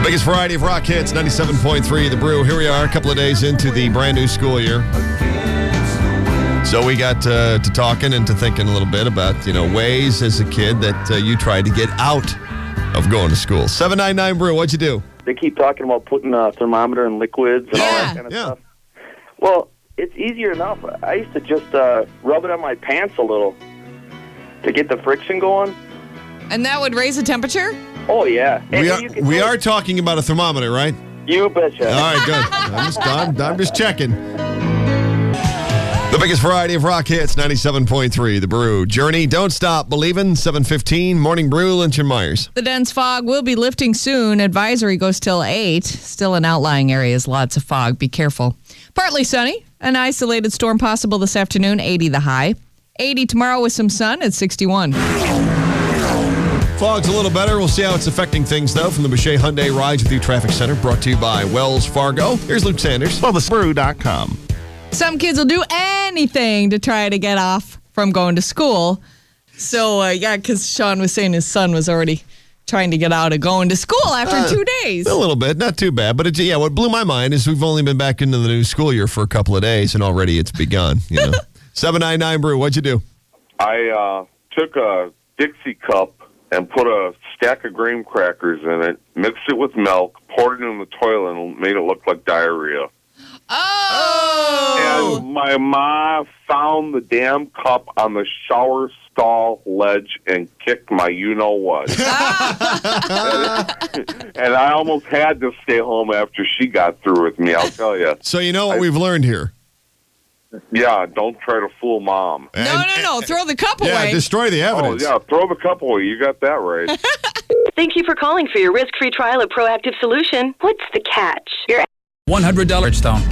The biggest variety of rock hits, 97.3 The Brew. Here we are, a couple of days into the brand new school year. So we got to talking and to thinking a little bit about, ways as a kid that you tried to get out of going to school. 799 Brew, what'd you do? They keep talking about putting a thermometer in liquids and all that kind of stuff. Well, it's easier enough. I used to just rub it on my pants a little to get the friction going. And that would raise the temperature? Oh, yeah. We are talking about a thermometer, right? You betcha. All right, good. I'm just checking. The biggest variety of rock hits, 97.3 The Brew. Journey, Don't Stop Believin', 7:15. Morning Brew, Lynch and Myers. The dense fog will be lifting soon. Advisory goes till 8. Still in outlying areas, lots of fog. Be careful. Partly sunny. An isolated storm possible this afternoon, 80 the high. 80 tomorrow with some sun at 61. Fog's a little better. We'll see how it's affecting things, though, from the Boucher Hyundai Rides with You Traffic Center, brought to you by Wells Fargo. Here's Luke Sanders. BubbaSbrew.com. Some kids will do anything to try to get off from going to school. So, because Sean was saying his son was already trying to get out of going to school after 2 days. A little bit, not too bad. But what blew my mind is we've only been back into the new school year for a couple of days, and already it's begun. 799 Brew, what'd you do? I took a Dixie cup and put a stack of graham crackers in it, mixed it with milk, poured it in the toilet, and made it look like diarrhea. Oh! And my mom found the damn cup on the shower stall ledge and kicked my you-know-what. And I almost had to stay home after she got through with me, I'll tell you. So you know what we've learned here? Yeah, don't try to fool Mom. No. Throw the cup away. Yeah, destroy the evidence. Oh, yeah, throw the cup away. You got that right. Thank you for calling for your risk-free trial of Proactive Solution. What's the catch? Your $100 stone.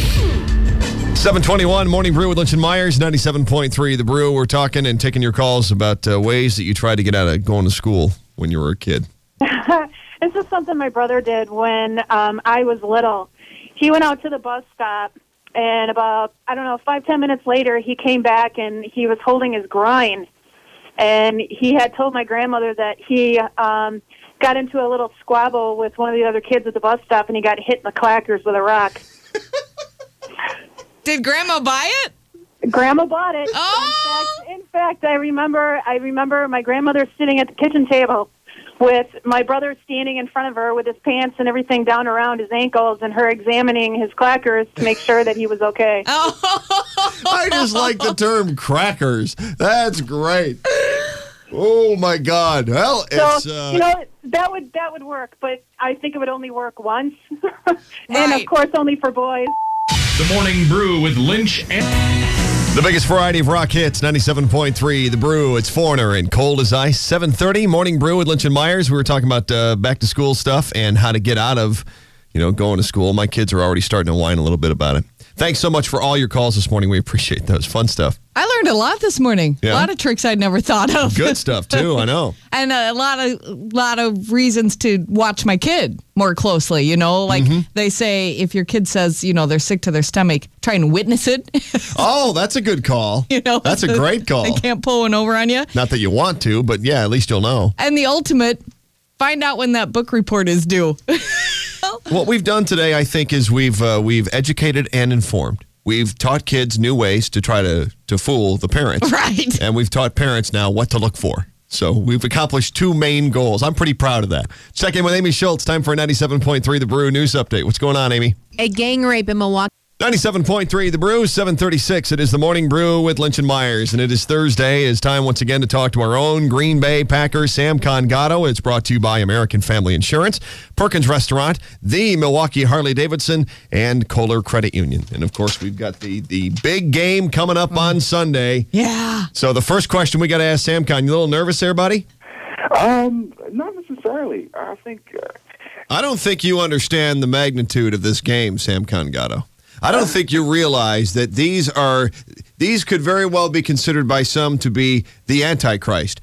721 Morning Brew with Lynch and Myers, 97.3 The Brew. We're talking and taking your calls about ways that you tried to get out of going to school when you were a kid. This is something my brother did when I was little. He went out to the bus stop, and about, 5-10 minutes later, he came back, and he was holding his groin. And he had told my grandmother that he got into a little squabble with one of the other kids at the bus stop, and he got hit in the clackers with a rock. Did Grandma buy it? Grandma bought it. Oh! In fact, I remember my grandmother sitting at the kitchen table with my brother standing in front of her with his pants and everything down around his ankles, and her examining his clackers to make sure that he was okay. I just like the term crackers. That's great. Oh, my God. Well, it's... that would work, but I think it would only work once. And, Right. of course, only for boys. The Morning Brew with Lynch and... The biggest variety of rock hits, 97.3 The Brew. It's Foreigner and Cold as Ice. 7:30 Morning Brew with Lynch and Myers. We were talking about back-to-school stuff and how to get out of, going to school. My kids are already starting to whine a little bit about it. Thanks so much for all your calls this morning. We appreciate those. Fun stuff. I learned a lot this morning. Yeah. A lot of tricks I'd never thought of. Good stuff, too. I know. And a lot of reasons to watch my kid more closely, Like they say, if your kid says, they're sick to their stomach, try and witness it. Oh, that's a good call. That's a great call. They can't pull one over on you. Not that you want to, but yeah, at least you'll know. And the ultimate, find out when that book report is due. What we've done today, I think, is we've educated and informed. We've taught kids new ways to try to fool the parents. Right. And we've taught parents now what to look for. So we've accomplished two main goals. I'm pretty proud of that. Check in with Amy Schultz. Time for a 97.3 The Brew News Update. What's going on, Amy? A gang rape in Milwaukee. 97.3 The Brew, 7:36. It is the Morning Brew with Lynch and Myers, and it is Thursday. It's time once again to talk to our own Green Bay Packer, Sam Congato. It's brought to you by American Family Insurance, Perkins Restaurant, the Milwaukee Harley-Davidson, and Kohler Credit Union. And, of course, we've got the big game coming up on Sunday. Yeah. So the first question we got to ask Sam Con, you a little nervous there, buddy? Not necessarily. I don't think you understand the magnitude of this game, Sam Congato. I don't think you realize that these could very well be considered by some to be the Antichrist.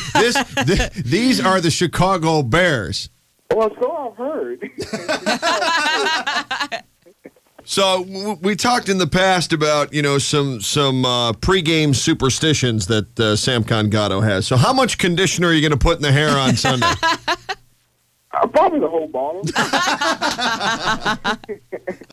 These are the Chicago Bears. Well, so I've heard. So we talked in the past about some pregame superstitions that Sam Congato has. So how much conditioner are you going to put in the hair on Sunday? Probably the whole bottle.